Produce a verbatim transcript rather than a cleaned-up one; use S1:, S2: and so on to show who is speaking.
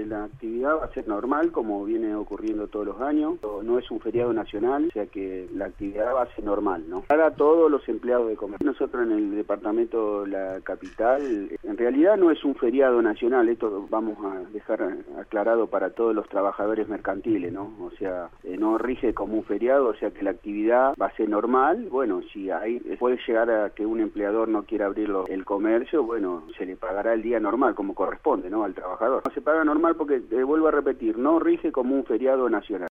S1: la actividad va a ser normal, como viene ocurriendo todos los años. No es un feriado nacional, o sea que la actividad va a ser normal, ¿no? Para todos los empleados de comercio. Nosotros en el departamento La Capital, en realidad no es un feriado nacional, esto vamos a dejar aclarado para todos los trabajadores mercantiles, ¿no? O sea, eh, no rige como un feriado, o sea que la actividad va a ser normal. Bueno, si hay, puede llegar a que un empleador no quiera abrir lo, el comercio, bueno, se le pagará el día normal, como corresponde, ¿no? Al trabajador. No se paga normal porque, eh, vuelvo a repetir, no rige como un feriado nacional.